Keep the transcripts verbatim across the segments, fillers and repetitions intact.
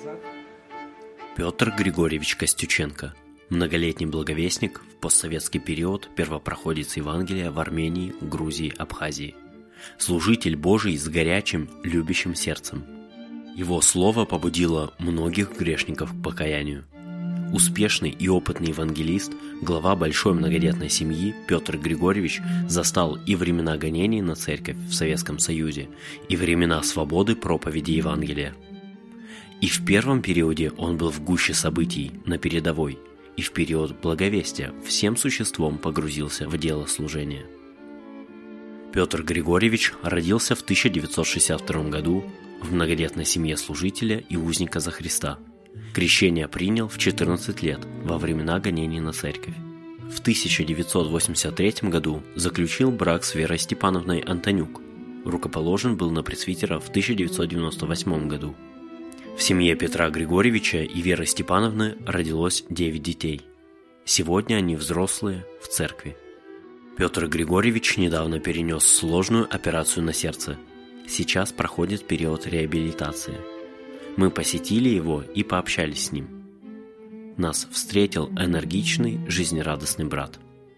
Петр Григорьевич Костюченко, многолетний благовестник, в постсоветский период первопроходец Евангелия в Армении, Грузии, Абхазии. Служитель Божий с горячим, любящим сердцем. Его слово побудило многих грешников к покаянию. Успешный и опытный евангелист, глава большой многодетной семьи Петр Григорьевич застал и времена гонений на церковь в Советском Союзе, и времена свободы проповеди Евангелия. И в первом периоде он был в гуще событий, на передовой, и в период благовестия всем существом погрузился в дело служения. Петр Григорьевич родился в тысяча девятьсот шестьдесят втором году в многодетной семье служителя и узника за Христа. Крещение принял в четырнадцать лет, во времена гонений на церковь. В тысяча девятьсот восемьдесят третьем году заключил брак с Верой Степановной Антонюк. Рукоположен был на пресвитера в тысяча девятьсот девяносто восьмом году. В семье Петра Григорьевича и Веры Степановны родилось девять детей. Сегодня они взрослые в церкви. Петр Григорьевич недавно перенес сложную операцию на сердце. Сейчас проходит период реабилитации. Мы посетили его и пообщались с ним. Нас встретил энергичный, жизнерадостный брат.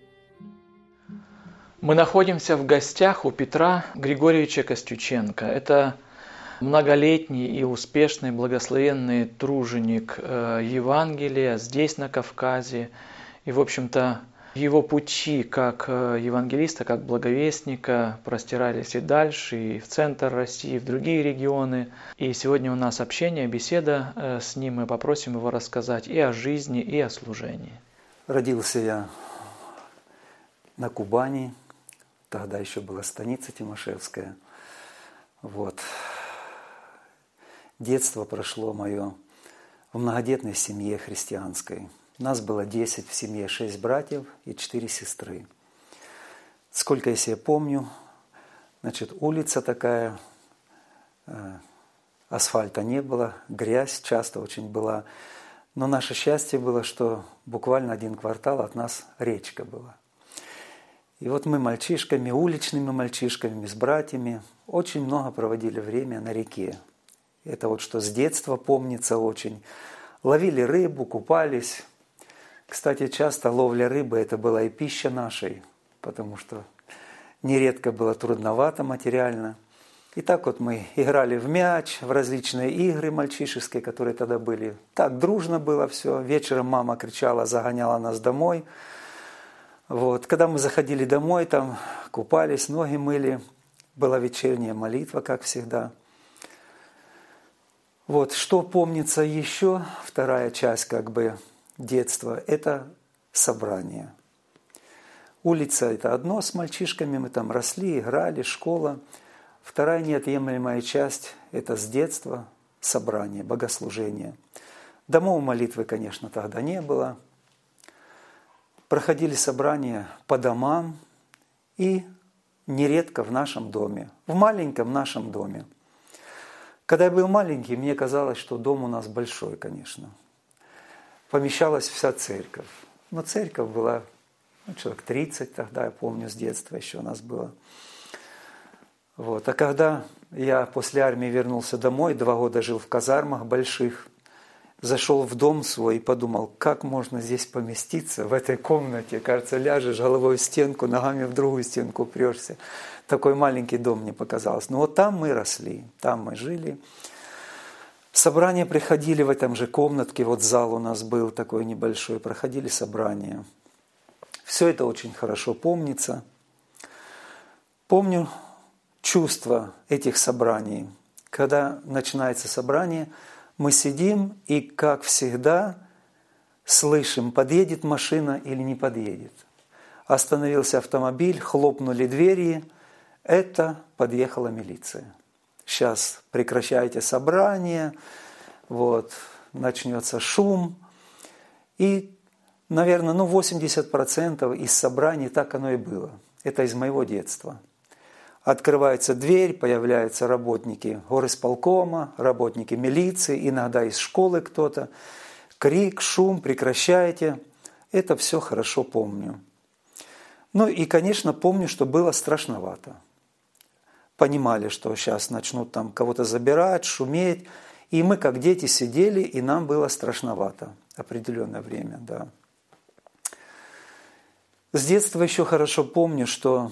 Мы находимся в гостях у Петра Григорьевича Костюченко. Это многолетний и успешный благословенный труженик Евангелия здесь, на Кавказе. И, в общем-то, его пути как евангелиста, как благовестника простирались и дальше, и в центр России, и в другие регионы. И сегодня у нас общение, беседа с ним. Мы попросим его рассказать и о жизни, и о служении. Родился я на Кубани, тогда еще была станица Тимошевская. Вот. Детство прошло мое в многодетной семье христианской. Нас было десять в семье, шесть братьев и четыре сестры. Сколько я себе помню, значит, улица такая, э, асфальта не было, грязь часто очень была. Но наше счастье было, что буквально один квартал от нас речка была. И вот мы мальчишками, уличными мальчишками, с братьями очень много проводили время на реке. Это вот что с детства помнится очень. Ловили рыбу, купались. Кстати, часто ловля рыбы – это была и пища нашей, потому что нередко было трудновато материально. И так вот мы играли в мяч, в различные игры мальчишеские, которые тогда были. Так дружно было все. Вечером мама кричала, загоняла нас домой. Вот. Когда мы заходили домой, там купались, ноги мыли. Была вечерняя молитва, как всегда. Вот. Что помнится еще, вторая часть как бы детства, это собрание. Улица – это одно с мальчишками, мы там росли, играли, школа. Вторая неотъемлемая часть – это с детства собрание, богослужение. Домов молитвы, конечно, тогда не было. Проходили собрания по домам и нередко в нашем доме, в маленьком нашем доме. Когда я был маленький, мне казалось, что дом у нас большой, конечно. Помещалась вся церковь. Но церковь была, ну, человек тридцать тогда, я помню, с детства еще у нас было. Вот. А когда я после армии вернулся домой, два года жил в казармах больших, зашел в дом свой и подумал, как можно здесь поместиться в этой комнате. Кажется, ляжешь головой в стенку, ногами в другую стенку упрешься. Такой маленький дом мне показалось. Но вот там мы росли, там мы жили. Собрания приходили в этом же комнатке, вот зал у нас был такой небольшой, проходили собрания. Все это очень хорошо помнится. Помню чувство этих собраний. Когда начинается собрание, мы сидим и, как всегда, слышим, подъедет машина или не подъедет. Остановился автомобиль, хлопнули двери, это подъехала милиция. Сейчас прекращайте собрание, вот, начнется шум. И, наверное, ну, восемьдесят процентов из собраний так оно и было. Это из моего детства. Открывается дверь, появляются работники горисполкома, работники милиции, иногда из школы кто-то. Крик, шум, прекращайте. Это все хорошо помню. Ну и, конечно, помню, что было страшновато. Понимали, что сейчас начнут там кого-то забирать, шуметь. И мы, как дети, сидели, и нам было страшновато определенное время, да. С детства еще хорошо помню, что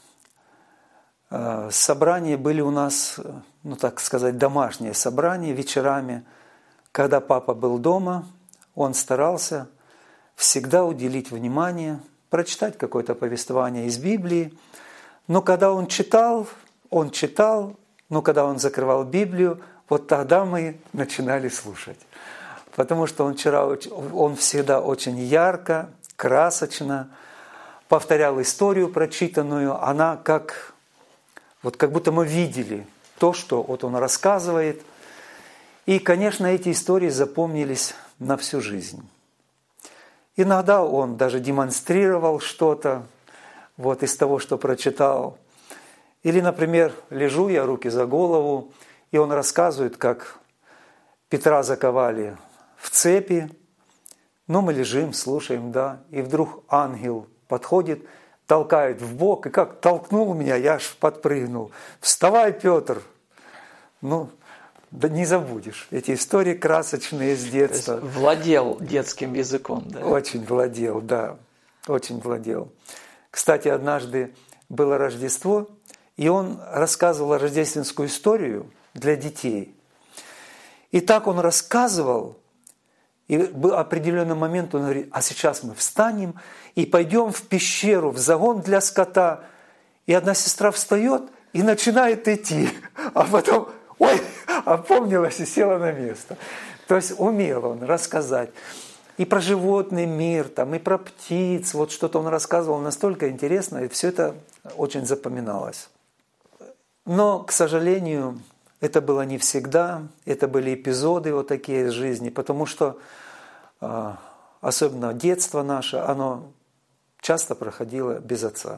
э, собрания были у нас, ну так сказать, домашние собрания вечерами. Когда папа был дома, он старался всегда уделить внимание, прочитать какое-то повествование из Библии. Но когда он читал, он читал, но когда он закрывал Библию, вот тогда мы начинали слушать. Потому что он, вчера, он всегда очень ярко, красочно повторял историю прочитанную. Она как, вот как будто мы видели то, что вот он рассказывает. И, конечно, эти истории запомнились на всю жизнь. Иногда он даже демонстрировал что-то вот из того, что прочитал. Или, например, лежу я, руки за голову, и он рассказывает, как Петра заковали в цепи. Ну, мы лежим, слушаем, да, и вдруг ангел подходит, толкает в бок, и как толкнул меня, я аж подпрыгнул. «Вставай, Петр!» Ну, да не забудешь. Эти истории красочные с детства. То есть владел детским языком, да? Очень владел, да. Очень владел. Кстати, однажды было Рождество, и он рассказывал рождественскую историю для детей. И так он рассказывал, и в определенный момент он говорит: а сейчас мы встанем и пойдем в пещеру, в загон для скота. И одна сестра встает и начинает идти, а потом, ой, опомнилась и села на место. То есть умел он рассказать и про животный мир, там, и про птиц, вот что-то он рассказывал настолько интересно, и все это очень запоминалось. Но, к сожалению, это было не всегда, это были эпизоды вот такие из жизни, потому что особенно детство наше, оно часто проходило без отца.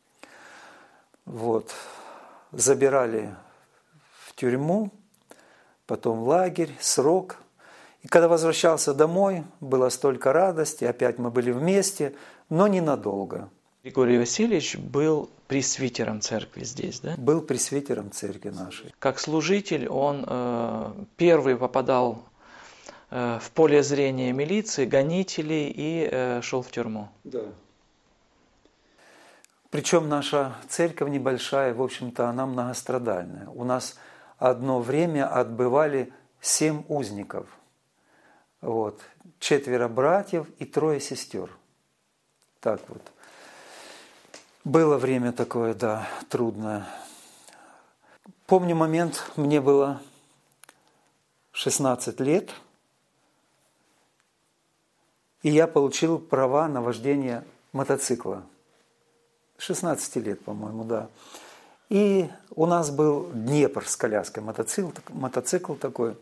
Вот. Забирали в тюрьму, потом в лагерь, срок. И когда возвращался домой, было столько радости, опять мы были вместе, но ненадолго. Григорий Васильевич был пресвитером церкви здесь, да? Был пресвитером церкви нашей. Как служитель он э, первый попадал э, в поле зрения милиции, гонителей и э, шел в тюрьму. Да. Причем наша церковь небольшая, в общем-то, она многострадальная. У нас одно время отбывали семь узников. Вот. Четверо братьев и трое сестер. Так вот. Было время такое, да, трудное. Помню момент, мне было шестнадцать лет, и я получил права на вождение мотоцикла. шестнадцать лет, по-моему, да. И у нас был Днепр с коляской, мотоцикл, мотоцикл такой.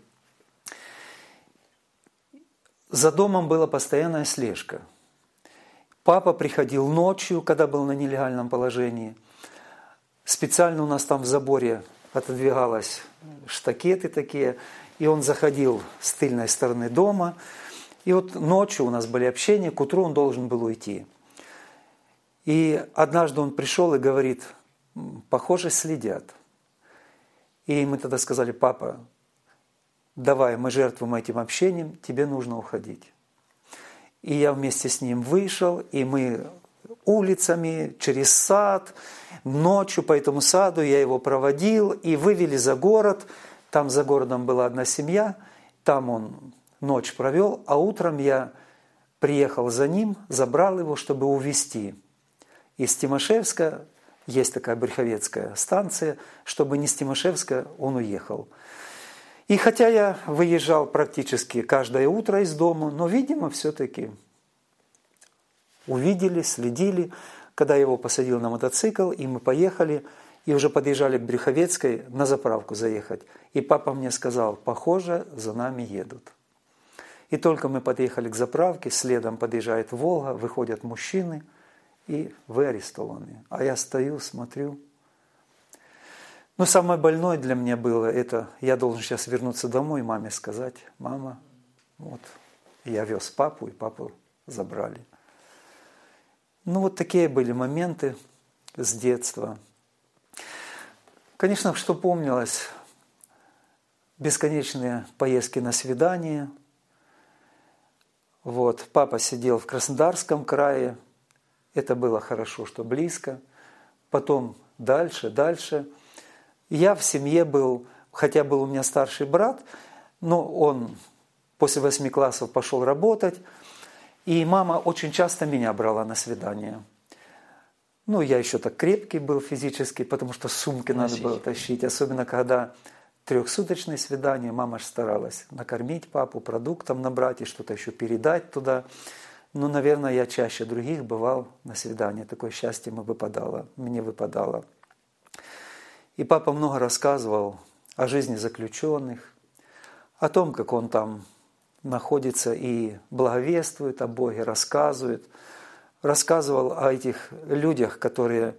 За домом была постоянная слежка. Папа приходил ночью, когда был на нелегальном положении. Специально у нас там в заборе отодвигалось штакеты такие, и он заходил с тыльной стороны дома. И вот ночью у нас были общения, к утру он должен был уйти. И однажды он пришел и говорит: похоже, следят. И мы тогда сказали: папа, давай, мы жертвуем этим общением, тебе нужно уходить. И я вместе с ним вышел, и мы улицами, через сад, ночью по этому саду я его проводил, и вывели за город. Там за городом была одна семья, там он ночь провел, а утром я приехал за ним, забрал его, чтобы увезти. Из Тимошевска, есть такая Брюховецкая станция, чтобы не с Тимошевска он уехал. И хотя я выезжал практически каждое утро из дома, но, видимо, все-таки увидели, следили. Когда я его посадил на мотоцикл, и мы поехали, и уже подъезжали к Брюховецкой на заправку заехать. И папа мне сказал: похоже, за нами едут. И только мы подъехали к заправке, следом подъезжает «Волга», выходят мужчины, и вы арестованы. А я стою, смотрю. Но самое больное для меня было, это я должен сейчас вернуться домой и маме сказать: мама, вот я вез папу, и папу забрали. Ну вот такие были моменты с детства. Конечно, что помнилось, бесконечные поездки на свидания. Вот. Папа сидел в Краснодарском крае. Это было хорошо, что близко. Потом дальше, дальше. Я в семье был, хотя был у меня старший брат, но он после восьми классов пошел работать. И мама очень часто меня брала на свидания. Ну, я еще так крепкий был физически, потому что сумки надо было тащить. Особенно, когда трехсуточные свидания, мама же старалась накормить папу, продуктом набрать и что-то еще передать туда. Ну, наверное, я чаще других бывал на свидании. Такое счастье мне выпадало, мне выпадало. И папа много рассказывал о жизни заключенных, о том, как он там находится и благовествует о Боге, рассказывает. Рассказывал о этих людях, которые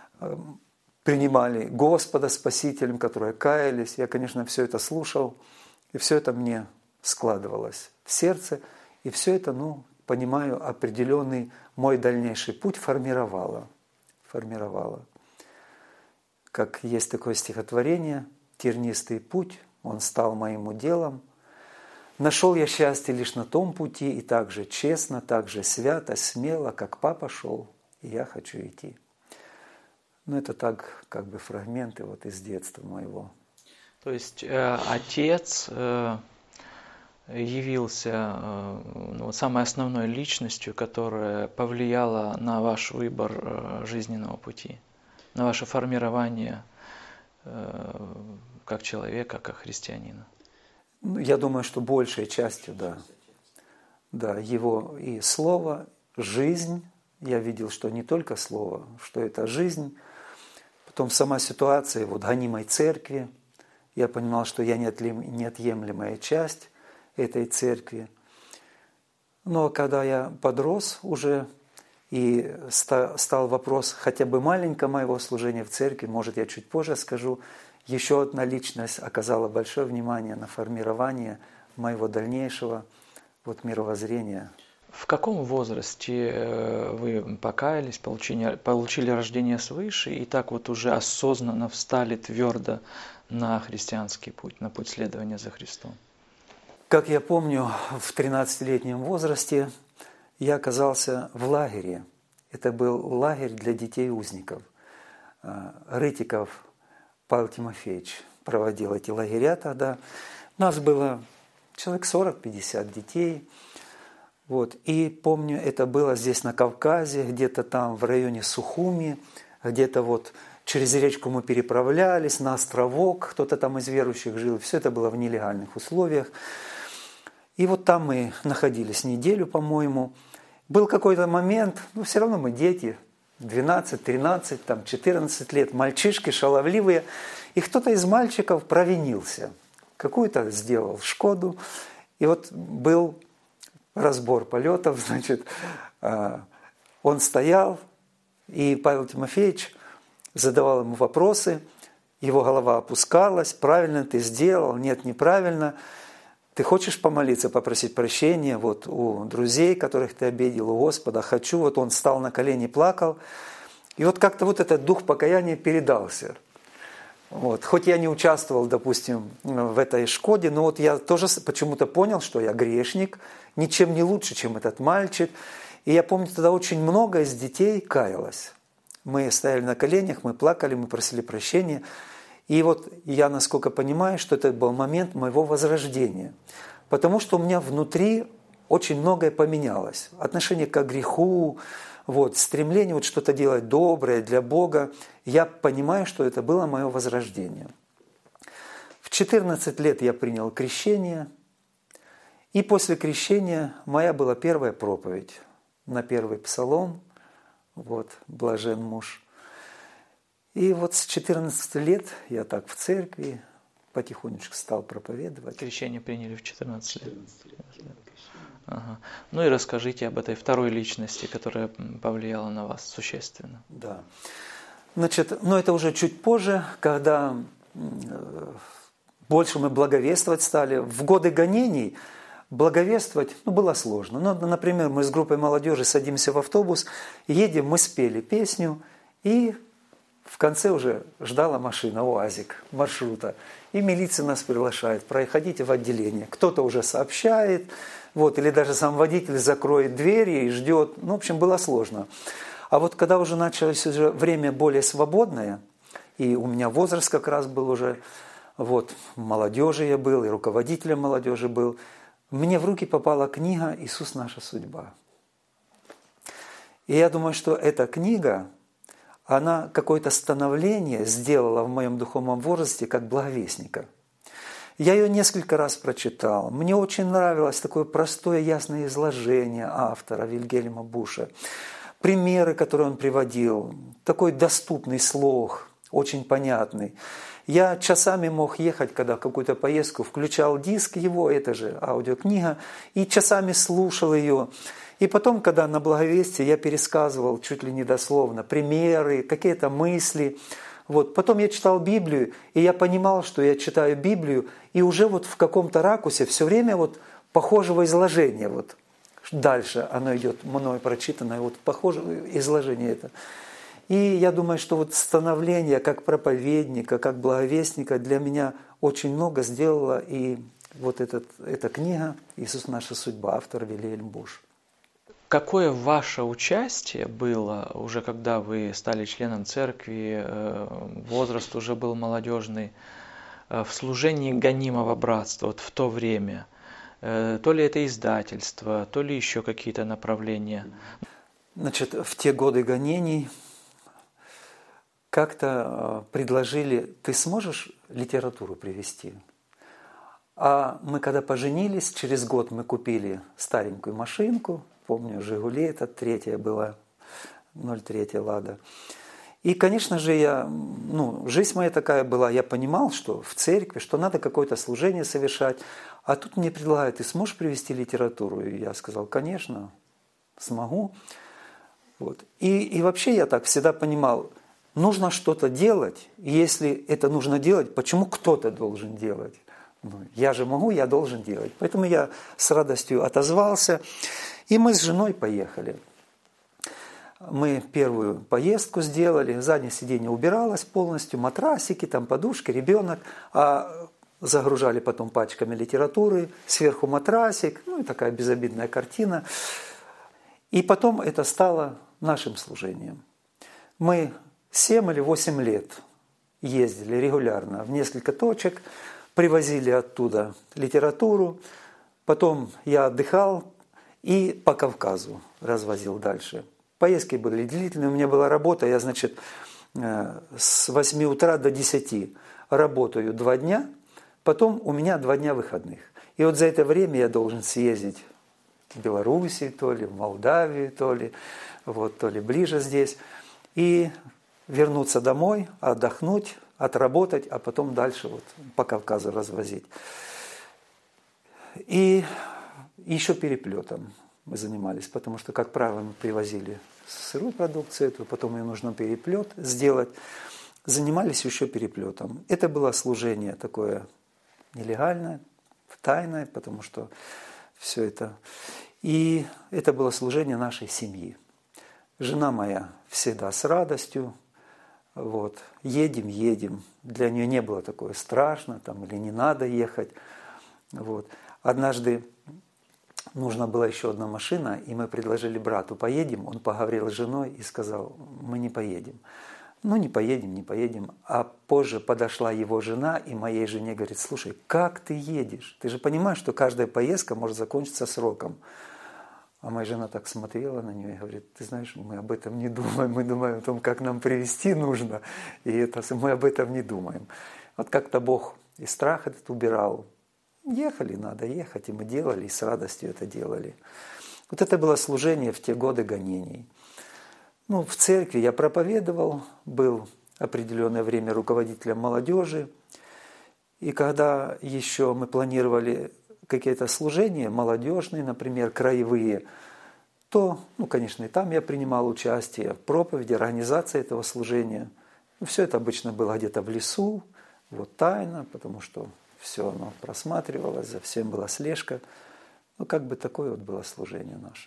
принимали Господа Спасителем, которые каялись. Я, конечно, все это слушал, и все это мне складывалось в сердце, и все это, ну, понимаю, определенный мой дальнейший путь формировало. формировало. Как есть такое стихотворение «Тернистый путь, он стал моим уделом. Нашел я счастье лишь на том пути, и так же честно, так же свято, смело, как папа шел, и я хочу идти». Ну, это так, как бы фрагменты вот из детства моего. То есть э, отец э, явился э, ну, самой основной личностью, которая повлияла на ваш выбор э, жизненного пути, на ваше формирование э, как человека, как христианина. Ну, я думаю, что большей частью, да. Да, его и слово, жизнь. Я видел, что не только слово, что это жизнь. Потом сама ситуация вот гонимой церкви. Я понимал, что я неотъемлемая часть этой церкви. Но когда я подрос уже, и стал вопрос хотя бы маленького моего служения в церкви, может, я чуть позже скажу, еще одна личность оказала большое внимание на формирование моего дальнейшего вот мировоззрения. В каком возрасте вы покаялись, получили, получили рождение свыше и так вот уже осознанно встали твердо на христианский путь, на путь следования за Христом? Как я помню, в тринадцатилетнем возрасте я оказался в лагере. Это был лагерь для детей-узников. Рытиков Павел Тимофеевич проводил эти лагеря тогда. Нас было человек сорок-пятьдесят детей. Вот. И помню, это было здесь на Кавказе, где-то там в районе Сухуми, где-то вот через речку мы переправлялись на островок, кто-то там из верующих жил. Все это было в нелегальных условиях. И вот там мы находились неделю, по-моему. Был какой-то момент, но все равно мы дети, двенадцать, тринадцать, там, четырнадцать лет, мальчишки шаловливые. И кто-то из мальчиков провинился, какую-то сделал Шкоду. И вот был разбор полетов, значит, он стоял, и Павел Тимофеевич задавал ему вопросы, его голова опускалась, правильно ты сделал, нет, неправильно. Ты хочешь помолиться, попросить прощения вот у друзей, которых ты обидел, у Господа? Хочу. Вот он встал на колени, плакал. И вот как-то вот этот дух покаяния передался. Вот. Хоть я не участвовал, допустим, в этой Шкоде, но вот я тоже почему-то понял, что я грешник, ничем не лучше, чем этот мальчик. И я помню, тогда очень много из детей каялось. Мы стояли на коленях, мы плакали, мы просили прощения. И вот я, насколько понимаю, что это был момент моего возрождения. Потому что у меня внутри очень многое поменялось. Отношение к греху, вот, стремление вот что-то делать доброе для Бога. Я понимаю, что это было мое возрождение. В четырнадцать лет я принял крещение. И после крещения моя была первая проповедь на первый псалом. Вот, «Блажен муж». И вот с четырнадцати лет я так в церкви потихонечку стал проповедовать. Крещение приняли в четырнадцать лет. Ага. Ну и расскажите об этой второй личности, которая повлияла на вас существенно. Да. Значит, ну это уже чуть позже, когда больше мы благовествовать стали. В годы гонений благовествовать ну, было сложно. Ну, например, мы с группой молодежи садимся в автобус, едем, мы спели песню, и в конце уже ждала машина, УАЗик, маршрута. И милиция нас приглашает, проходите в отделение. Кто-то уже сообщает, вот, или даже сам водитель закроет двери и ждет. Ну, в общем, было сложно. А вот когда уже началось уже время более свободное, и у меня возраст как раз был уже, вот, молодежи я был, и руководителем молодежи был, мне в руки попала книга «Иисус. Наша судьба». И я думаю, что эта книга, она какое-то становление сделала в моем духовном возрасте как благовестника. Я ее несколько раз прочитал. Мне очень нравилось такое простое, ясное изложение автора Вильгельма Буша. Примеры, которые он приводил. Такой доступный слог, очень понятный. Я часами мог ехать, когда в какую-то поездку, включал диск его, это же аудиокнига, и часами слушал ее. И потом, когда на благовестии, я пересказывал чуть ли не дословно примеры, какие-то мысли. Вот. Потом я читал Библию, и я понимал, что я читаю Библию, и уже вот в каком-то ракурсе все время вот похожего изложения. Вот. Дальше оно идет, мною прочитанное, вот похожее изложение это. И я думаю, что вот становление как проповедника, как благовестника для меня очень много сделала и вот этот, эта книга «Иисус. Наша судьба», автор Вильгельм Буш. Какое ваше участие было уже, когда вы стали членом церкви, возраст уже был молодежный, в служении гонимого братства вот в то время? То ли это издательство, то ли еще какие-то направления? Значит, в те годы гонений как-то предложили, ты сможешь литературу привезти? А мы когда поженились, через год мы купили старенькую машинку, помню, «Жигули», это третья была, ноль три «Лада». И, конечно же, я, ну, жизнь моя такая была, я понимал, что в церкви, что надо какое-то служение совершать. А тут мне предлагают, ты сможешь привезти литературу? И я сказал, конечно, смогу. Вот. И, и вообще я так всегда понимал, нужно что-то делать, и если это нужно делать, почему кто-то должен делать? Ну, я же могу, я должен делать. Поэтому я с радостью отозвался. И мы с женой поехали. Мы первую поездку сделали, заднее сиденье убиралось полностью, матрасики, там подушки, ребенок, а загружали потом пачками литературы, сверху матрасик, ну и такая безобидная картина. И потом это стало нашим служением. Мы семь или восемь лет ездили регулярно в несколько точек, привозили оттуда литературу, потом я отдыхал, и по Кавказу развозил дальше. Поездки были длительные, у меня была работа, я, значит, с восьми утра до десяти работаю два дня, потом у меня два дня выходных. И вот за это время я должен съездить в Белоруссию, то ли в Молдавию, то ли, вот, то ли ближе здесь, и вернуться домой, отдохнуть, отработать, а потом дальше вот по Кавказу развозить. И еще переплетом мы занимались, потому что, как правило, мы привозили сырую продукцию, эту, потом ее нужно переплет сделать. Занимались еще переплетом. Это было служение такое нелегальное, тайное, потому что все это. И это было служение нашей семьи. Жена моя всегда с радостью. Вот, едем, едем. Для нее не было такое страшно там, или не надо ехать. Вот. Однажды нужна была еще одна машина, и мы предложили брату, поедем. Он поговорил с женой и сказал, мы не поедем. Ну, не поедем, не поедем. А позже подошла его жена и моей жене говорит, слушай, как ты едешь? Ты же понимаешь, что каждая поездка может закончиться сроком. А моя жена так смотрела на нее и говорит, ты знаешь, мы об этом не думаем, мы думаем о том, как нам привезти нужно, и это, мы об этом не думаем. Вот как-то Бог и страх этот убирал. Ехали, надо ехать, и мы делали, и с радостью это делали. Вот это было служение в те годы гонений. Ну, в церкви я проповедовал, был определенное время руководителем молодежи, и когда еще мы планировали какие-то служения молодежные, например, краевые, то, ну, конечно, и там я принимал участие в проповеди, организации этого служения. Ну, все это обычно было где-то в лесу, вот тайно, потому что все оно просматривалось, за всем была слежка. Ну, как бы такое вот было служение наше.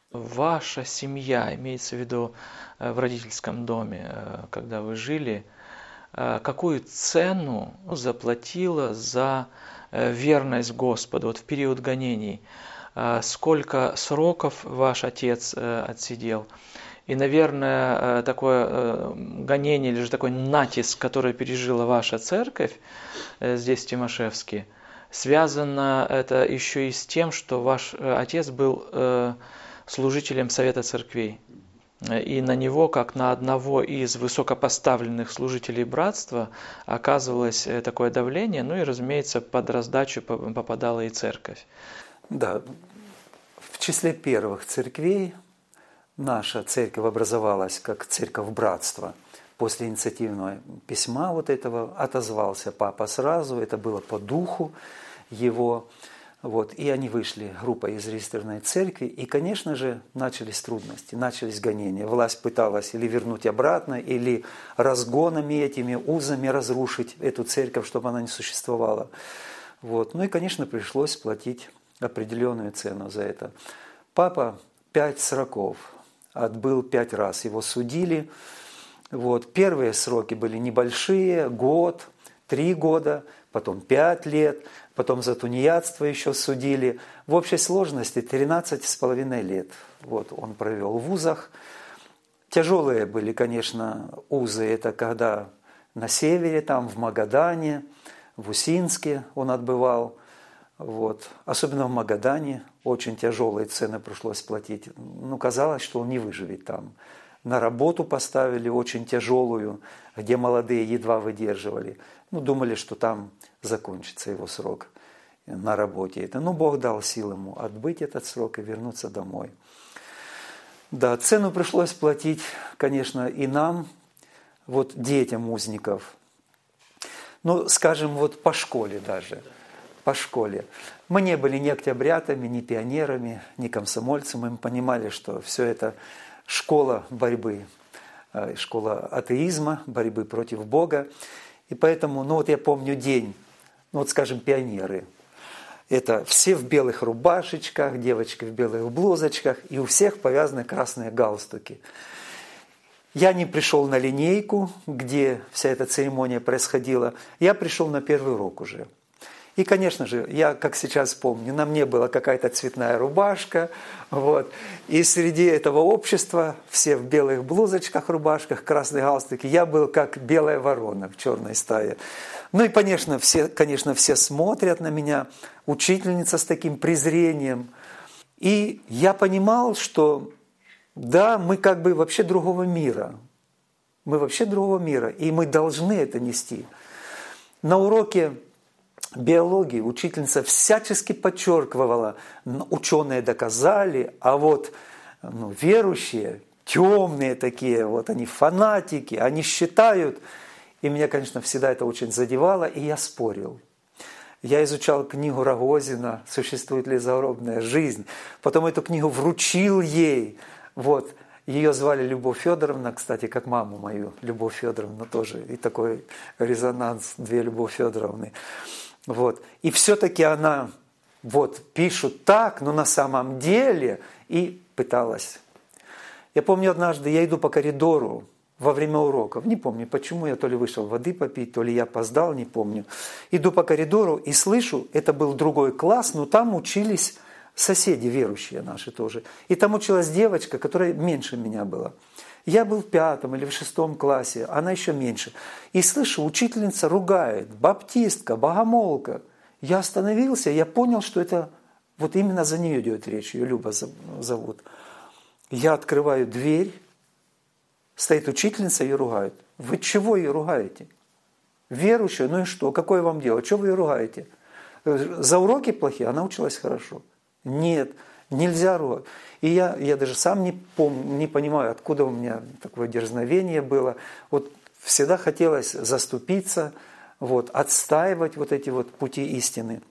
Ваша семья, имеется в виду э, в родительском доме, э, когда вы жили, э, какую цену заплатила за э, верность Господу вот в период гонений? Э, Сколько сроков ваш отец э, отсидел? И, наверное, э, такое э, гонение или же такой натиск, который пережила ваша церковь э, здесь, в Тимошевске, связано это еще и с тем, что ваш э, отец был э, служителем Совета Церквей. И на него, как на одного из высокопоставленных служителей братства, оказывалось э, такое давление, ну и, разумеется, под раздачу по- попадала и церковь. Да, в числе первых церквей наша церковь образовалась как церковь братства. После инициативного письма вот этого отозвался папа сразу, это было по духу его. Вот, и они вышли группой из регистрированной церкви, и, конечно же, начались трудности, начались гонения. Власть пыталась или вернуть обратно, или разгонами этими, узами разрушить эту церковь, чтобы она не существовала. Вот. Ну и, конечно, пришлось платить определенную цену за это. Папа пять сроков отбыл пять раз, его судили. Вот. Первые сроки были небольшие, год, три года, потом пять лет, потом за тунеядство еще судили. В общей сложности тринадцать с половиной лет. Вот он провел в вузах. Тяжелые были, конечно, узы. Это когда на севере, там в Магадане, в Усинске он отбывал. Вот. Особенно в Магадане очень тяжелые цены пришлось платить. Ну, казалось, что он не выживет там. На работу поставили очень тяжелую, где молодые едва выдерживали. Ну, думали, что там закончится его срок на работе. Это, ну, Бог дал сил ему отбыть этот срок и вернуться домой. Да, цену пришлось платить, конечно, и нам, вот детям узников. Ну, скажем, вот по школе даже. По школе. Мы не были ни октябрятами, ни пионерами, ни комсомольцами. Мы понимали, что все это школа борьбы, школа атеизма, борьбы против Бога. И поэтому, ну вот я помню день, ну вот скажем, пионеры. Это все в белых рубашечках, девочки в белых блузочках, и у всех повязаны красные галстуки. Я не пришел на линейку, где вся эта церемония происходила. Я пришел на первый урок уже. И, конечно же, я, как сейчас помню, на мне была какая-то цветная рубашка, вот, и среди этого общества, все в белых блузочках, рубашках, красные галстуки, я был как белая ворона в черной стае. Ну и, конечно, все, конечно, все смотрят на меня, учительница с таким презрением. И я понимал, что да, мы как бы вообще другого мира, мы вообще другого мира, и мы должны это нести. На уроке биологии учительница всячески подчеркивала, ученые доказали, а вот ну, верующие, темные такие, вот они фанатики, они считают. И меня, конечно, всегда это очень задевало, и я спорил. Я изучал книгу Рогозина «Существует ли загробная жизнь?». Потом эту книгу вручил ей. Вот. Ее звали Любовь Федоровна, кстати, как маму мою, Любовь Федоровна тоже. И такой резонанс, две Любовь Федоровны. Вот. И все-таки она вот пишет так, но на самом деле и пыталась. Я помню однажды, я иду по коридору во время уроков, не помню почему, я то ли вышел воды попить, то ли я опоздал, не помню. Иду по коридору и слышу, это был другой класс, но там учились соседи верующие наши тоже. И там училась девочка, которая меньше меня была. Я был в пятом или в шестом классе, она еще меньше. И слышу, учительница ругает, баптистка, богомолка. Я остановился, я понял, что это вот именно за нее идет речь, ее Люба зовут. Я открываю дверь, стоит учительница, ее ругают. Вы чего ее ругаете? Верующая, ну и что, какое вам дело, чего вы ее ругаете? За уроки плохие, она училась хорошо. Нет, нельзя ругать. И я, я даже сам не, помню, не понимаю, откуда у меня такое дерзновение было. Вот всегда хотелось заступиться, вот, отстаивать вот эти вот пути истины.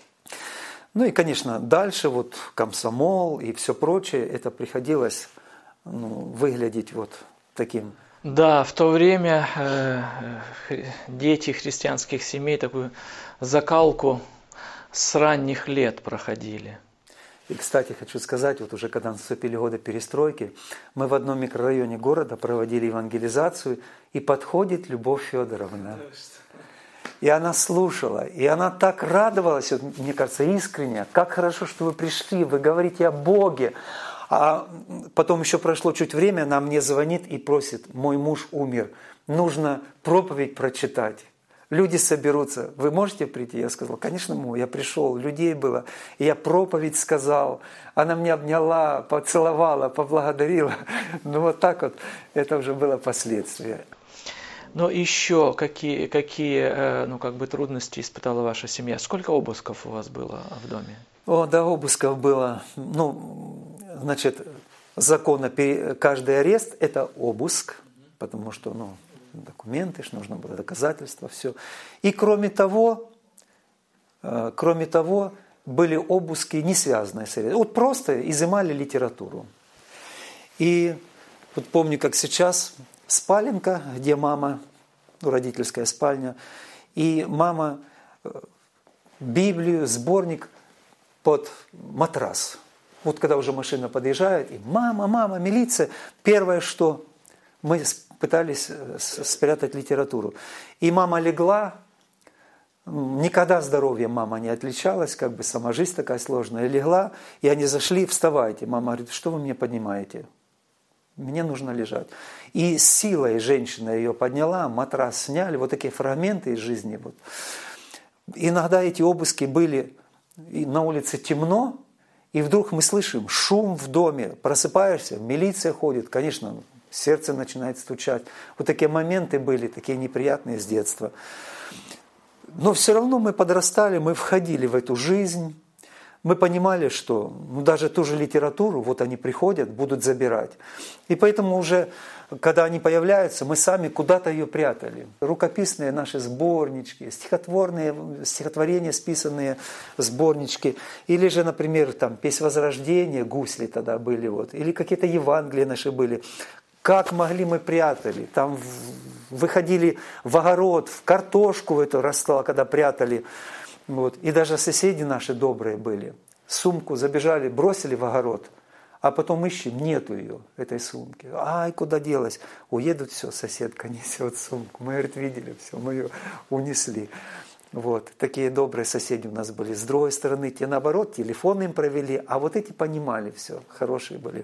Ну и, конечно, дальше вот комсомол и все прочее, это приходилось ну, выглядеть вот таким. Да, в то время э, дети христианских семей такую закалку с ранних лет проходили. И, кстати, хочу сказать, вот уже когда наступили годы перестройки, мы в одном микрорайоне города проводили евангелизацию, и подходит Любовь Федоровна. И она слушала, и она так радовалась, вот, мне кажется, искренне. Как хорошо, что вы пришли, вы говорите о Боге. А потом еще прошло чуть время, она мне звонит и просит: мой муж умер, нужно проповедь прочитать. Люди соберутся, вы можете прийти? Я сказал: конечно, могу. Я пришел, людей было, и я проповедь сказал. Она меня обняла, поцеловала, поблагодарила. Ну вот так вот, это уже было последствия. Но еще какие, какие ну, как бы трудности испытала ваша семья? Сколько обысков у вас было в доме? О, да, обысков было. Ну, значит, законно каждый арест – это обыск, потому что, ну, документы, нужно было доказательства, все. И кроме того, кроме того, были обыски, не связанные с арестом. Вот просто изымали литературу. И вот помню, как сейчас, спаленка, где мама, ну, родительская спальня, и мама Библию, сборник под матрас. Вот когда уже машина подъезжает, и мама, мама, милиция, первое, что мы пытались спрятать литературу. И мама легла, никогда здоровьем мама не отличалась, как бы сама жизнь такая сложная, легла, и они зашли: вставайте. Мама говорит: что вы меня поднимаете? Мне нужно лежать. И силой женщина ее подняла, матрас сняли, вот такие фрагменты из жизни. Вот. Иногда эти обыски были, и на улице темно, и вдруг мы слышим шум в доме, просыпаешься, милиция ходит, конечно, сердце начинает стучать. Вот такие моменты были, такие неприятные с детства. Но все равно мы подрастали, мы входили в эту жизнь. Мы понимали, что ну, даже ту же литературу, вот они приходят, будут забирать. И поэтому уже, когда они появляются, мы сами куда-то ее прятали. Рукописные наши сборнички, стихотворные, стихотворения, списанные сборнички. Или же, например, там, «Песнь Возрождения», гусли тогда были, вот, или какие-то Евангелия наши были. Как могли, мы прятали. Там выходили в огород, в картошку эту росла, когда прятали. Вот. И даже соседи наши добрые были. Сумку забежали, бросили в огород, а потом ищем, нету ее, этой сумки. Ай, куда делась? Уедут, все, соседка несет сумку. Мы, говорит, видели, все, мы ее унесли. Вот. Такие добрые соседи у нас были. С другой стороны, те наоборот, телефон им провели, а вот эти понимали все, хорошие были.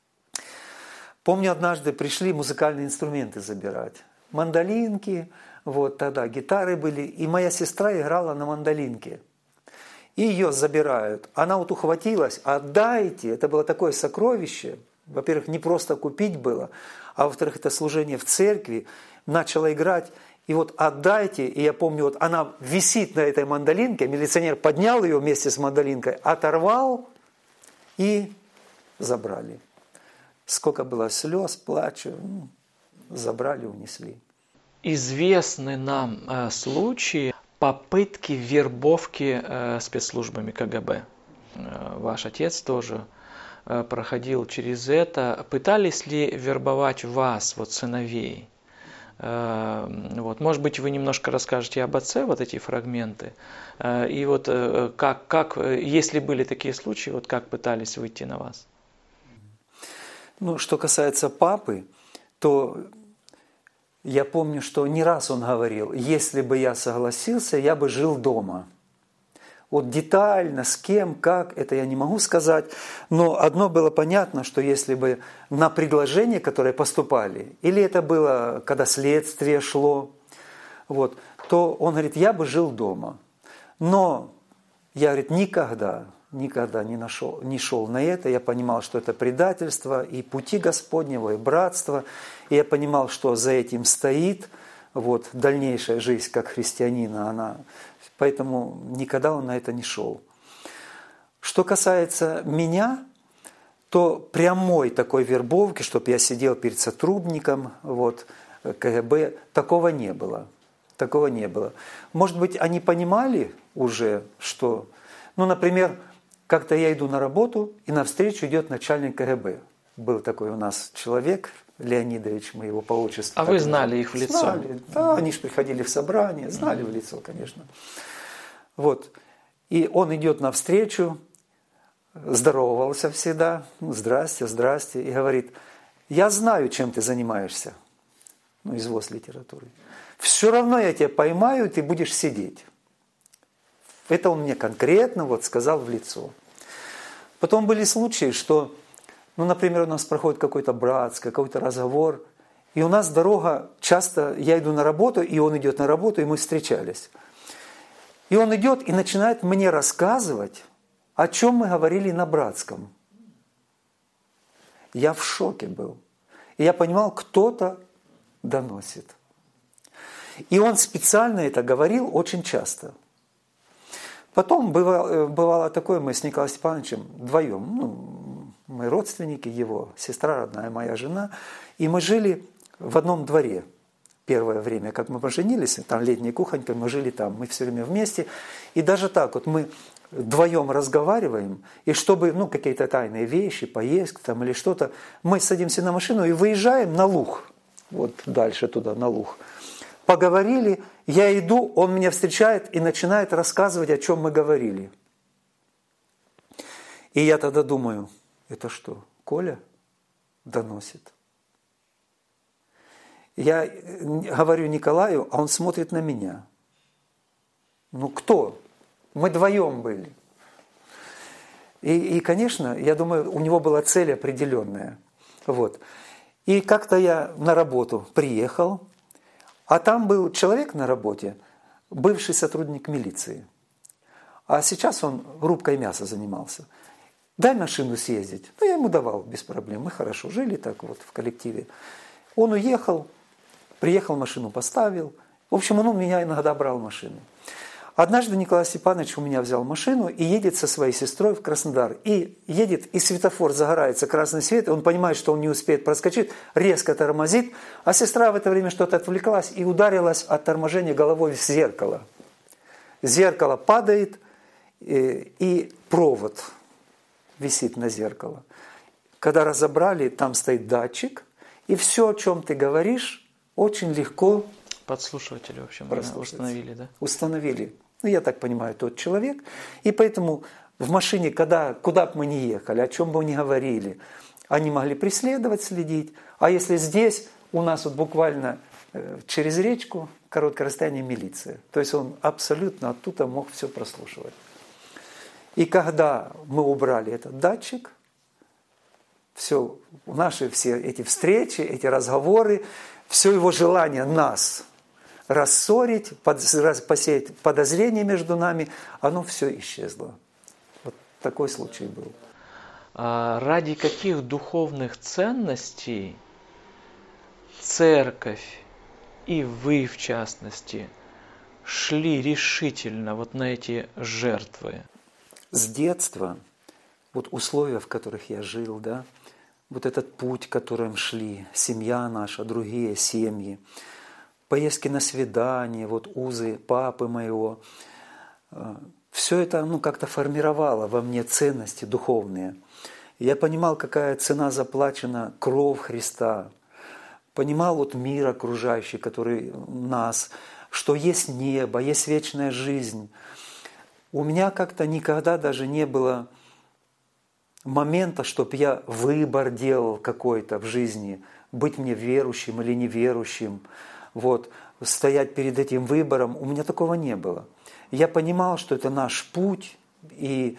Помню, однажды пришли музыкальные инструменты забирать. Мандолинки, вот тогда гитары были, и моя сестра играла на мандолинке. И ее забирают. Она вот ухватилась: отдайте. Это было такое сокровище. Во-первых, не просто купить было, а во-вторых, это служение в церкви. Начала играть, и вот отдайте. И я помню, вот она висит на этой мандолинке, милиционер поднял ее вместе с мандолинкой, оторвал и забрали. Сколько было слез, плачу, забрали, унесли. Известны нам э, случаи попытки вербовки э, спецслужбами ка гэ бэ. Э, ваш отец тоже э, проходил через это. Пытались ли вербовать вас, вот сыновей? Э, вот, может быть, вы немножко расскажете об отце, вот эти фрагменты. Э, и вот э, как, как, если были такие случаи, вот как пытались выйти на вас? Ну, что касается папы, то я помню, что не раз он говорил: если бы я согласился, я бы жил дома. Вот детально, с кем, как, это я не могу сказать. Но одно было понятно, что если бы на предложения, которые поступали, или это было, когда следствие шло, вот, то он говорит: я бы жил дома. Но я, говорит, никогда... Никогда не, нашел, не шел на это. Я понимал, что это предательство и пути Господнего, и братства. И я понимал, что за этим стоит вот, дальнейшая жизнь как христианина. Она... Поэтому никогда он на это не шел. Что касается меня, то прямой такой вербовки, чтобы я сидел перед сотрудником вот, ка гэ бэ, такого не было. Такого не было. Может быть, они понимали уже, что... Ну, например... Как-то я иду на работу, и навстречу идет начальник ка гэ бэ. Был такой у нас человек, Леонидович, мы его по отчеству. А вы знали их в лицо? Знали, да, они же приходили в собрание, знали в лицо, конечно. Вот. И он идет навстречу, здоровался всегда, ну, здрасте, здрасте, и говорит: я знаю, чем ты занимаешься, ну, из ВОС литературы. Все равно я тебя поймаю, и ты будешь сидеть. Это он мне конкретно вот сказал в лицо. Потом были случаи, что, ну, например, у нас проходит какой-то братский, какой-то разговор, и у нас дорога, часто я иду на работу, и он идет на работу, и мы встречались. И он идет и начинает мне рассказывать, о чем мы говорили на братском. Я в шоке был. И я понимал, кто-то доносит. И он специально это говорил очень часто. Потом бывало, бывало такое, мы с Николаем Степановичем вдвоем, ну, мы родственники его, сестра родная, моя жена, и мы жили в одном дворе. Первое время, как мы поженились, там летняя кухонька, мы жили там, мы все время вместе. И даже так вот мы вдвоем разговариваем, и чтобы, ну, какие-то тайные вещи, поесть там или что-то, мы садимся на машину и выезжаем на луг, вот дальше туда, на луг. Поговорили, я иду, он меня встречает и начинает рассказывать, о чем мы говорили. И я тогда думаю, это что, Коля доносит? Я говорю Николаю, а он смотрит на меня. Ну кто? Мы вдвоем были. И, и, конечно, я думаю, у него была цель определенная. Вот. И как-то я на работу приехал, а там был человек на работе, бывший сотрудник милиции. А сейчас он рубкой мяса занимался. Дай машину съездить. Ну, я ему давал без проблем. Мы хорошо жили так вот в коллективе. Он уехал, приехал, машину поставил. В общем, он у меня иногда брал машину. Однажды Николай Степанович у меня взял машину и едет со своей сестрой в Краснодар. И едет, и светофор загорается, красный свет, и он понимает, что он не успеет проскочить, резко тормозит, а сестра в это время что-то отвлеклась и ударилась от торможения головой в зеркало. Зеркало падает, и, и провод висит на зеркало. Когда разобрали, там стоит датчик, и все, о чем ты говоришь, очень легко... Подслушиватели, в общем, установили, да? Установили. Ну, я так понимаю, тот человек. И поэтому в машине, когда, куда бы мы ни ехали, о чем бы мы ни говорили, они могли преследовать, следить. А если здесь, у нас вот буквально через речку, короткое расстояние, милиция. То есть он абсолютно оттуда мог все прослушивать. И когда мы убрали этот датчик, все, наши все эти встречи, эти разговоры, все его желание нас рассорить, посеять подозрения между нами, оно все исчезло. Вот такой случай был. А ради каких духовных ценностей церковь и вы, в частности, шли решительно вот на эти жертвы? С детства, вот условия, в которых я жил, да, вот этот путь, которым шли, семья наша, другие семьи, поездки на свидания, вот узы папы моего, все это, ну, как-то формировало во мне ценности духовные. Я понимал, какая цена заплачена, кровь Христа, понимал вот мир окружающий, который нас, что есть небо, есть вечная жизнь. У меня как-то никогда даже не было момента, чтобы я выбор делал какой-то в жизни, быть мне верующим или неверующим, вот, стоять перед этим выбором, у меня такого не было. Я понимал, что это наш путь, и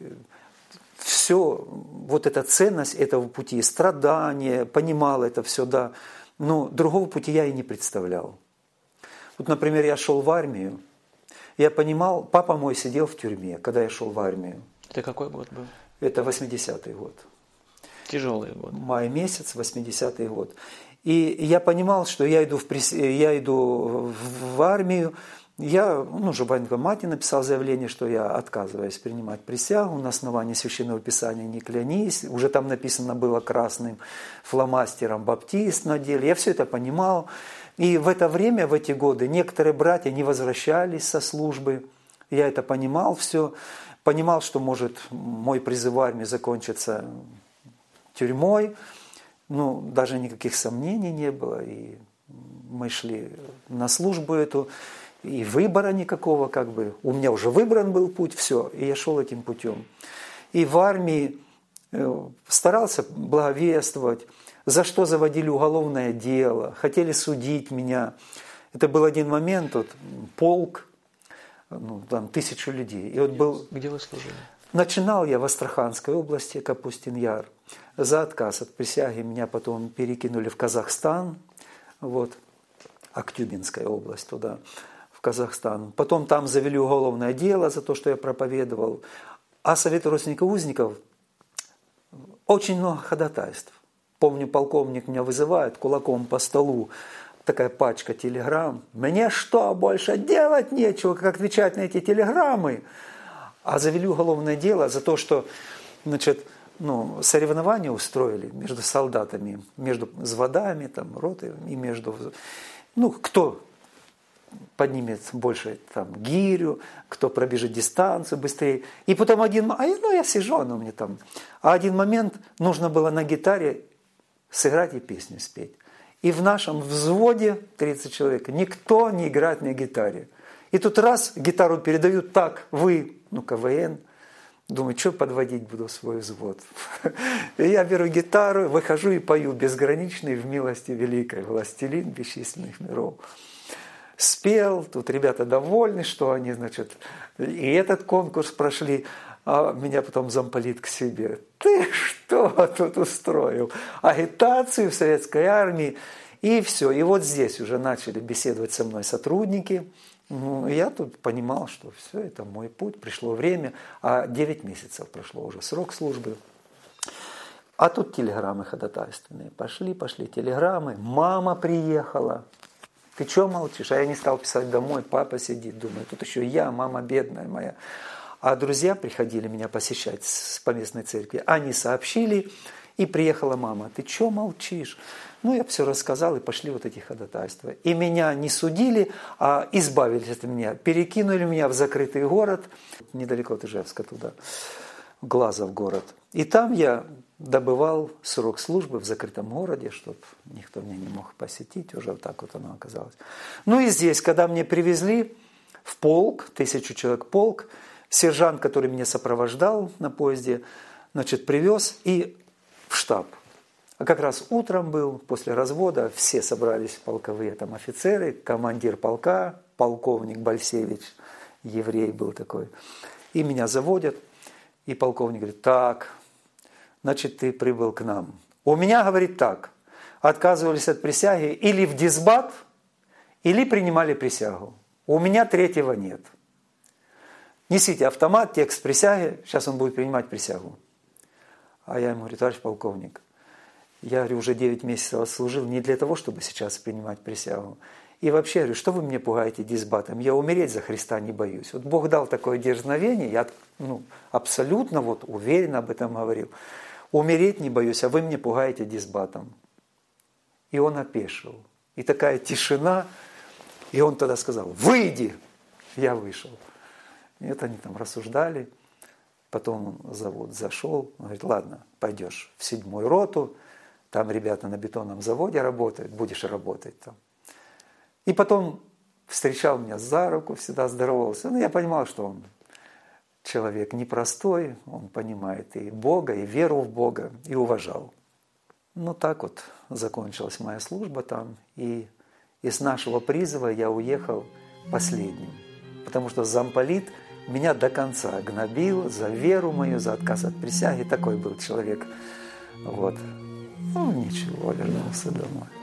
все, вот эта ценность этого пути, страдания, понимал это все, да, но другого пути я и не представлял. Вот, например, я шел в армию, я понимал, папа мой сидел в тюрьме, когда я шел в армию. Это какой год был? Это восьмидесятый год. Тяжелый год. Май месяц, восьмидесятый год. И я понимал, что я иду в, прис... я иду в армию. Я, ну, уже в военкомате написал заявление, что я отказываюсь принимать присягу на основании Священного Писания «Не клянись». Уже там написано было красным фломастером «Баптист» на деле. Я все это понимал. И в это время, в эти годы, некоторые братья не возвращались со службы. Я это понимал все. Понимал, что может мой призыв в армию закончиться тюрьмой. Ну, даже никаких сомнений не было. И мы шли на службу эту. И выбора никакого, как бы. У меня уже выбран был путь, все. И я шел этим путем. и в армии старался благовествовать, за что заводили уголовное дело, хотели судить меня. Это был один момент, вот, полк, ну, там тысячу людей. И вот был... Где вы служили? Начинал я в Астраханской области, Капустин-Яр. За отказ от присяги меня потом перекинули в Казахстан, вот, Актюбинская область туда, в Казахстан. Потом там завели уголовное дело за то, что я проповедовал. А Совет родственников узников очень много ходатайств. Помню, полковник меня вызывает кулаком по столу, такая пачка телеграмм. Мне что, больше делать нечего, как отвечать на эти телеграммы? А завели уголовное дело за то, что, значит, ну, соревнования устроили между солдатами, между взводами, там, роты, и между... Ну, кто поднимет больше там гирю, кто пробежит дистанцию быстрее. И потом один... А я, ну, я сижу, оно мне там... А один момент нужно было на гитаре сыграть и песню спеть. И в нашем взводе тридцать человек никто не играет на гитаре. И тут раз гитару передают так, вы, ну, КВН, думаю, что подводить буду свой взвод. И я беру гитару, выхожу и пою «Безграничный в милости великой, властелин бесчисленных миров». Спел, тут ребята довольны, что они, значит, и этот конкурс прошли, а меня потом замполит к себе. Ты что тут устроил? Агитацию в советской армии. И все. И вот здесь уже начали беседовать со мной сотрудники. Ну, я тут понимал, что все, это мой путь, пришло время, а девять месяцев прошло уже срок службы. А тут телеграммы ходатайственные. Пошли, пошли телеграммы. Мама приехала. Ты что молчишь? А я не стал писать домой, папа сидит, думаю, тут еще я, мама бедная моя. А друзья приходили меня посещать с поместной церкви. Они сообщили, и приехала мама. Ты что молчишь? Ну, я все рассказал, и пошли вот эти ходатайства. И меня не судили, а избавились от меня. Перекинули меня в закрытый город, недалеко от Ижевска туда, Глазов город. И там я добывал срок службы в закрытом городе, чтобы никто меня не мог посетить. Уже вот так вот оно оказалось. Ну и здесь, когда мне привезли в полк, тысячу человек полк, сержант, который меня сопровождал на поезде, значит, привез и в штаб. А как раз утром был, после развода, все собрались полковые там офицеры, командир полка, полковник Бальсевич, еврей был такой. И меня заводят, и полковник говорит, так, значит, ты прибыл к нам. У меня, говорит, так, отказывались от присяги или в дисбат, или принимали присягу. У меня третьего нет. Несите автомат, текст присяги, сейчас он будет принимать присягу. А я ему говорю, товарищ полковник, я, говорю, уже девять месяцев служил не для того, чтобы сейчас принимать присягу. И вообще, говорю, что вы мне пугаете дисбатом? Я умереть за Христа не боюсь. Вот Бог дал такое дерзновение, я ну, абсолютно вот уверенно об этом говорил. Умереть не боюсь, а вы мне пугаете дисбатом. И он опешил. И такая тишина. И он тогда сказал, выйди! Я вышел. И это они там рассуждали. Потом завод зашел. Он говорит, ладно, пойдешь в седьмую роту. Там ребята на бетонном заводе работают, будешь работать там. И потом встречал меня за руку, всегда здоровался. Ну, я понимал, что он человек непростой, он понимает и Бога, и веру в Бога, и уважал. Ну, так вот закончилась моя служба там. И из нашего призыва я уехал последним. Потому что замполит меня до конца гнобил за веру мою, за отказ от присяги. Такой был человек. Вот. Ну, ничего, вернулся домой.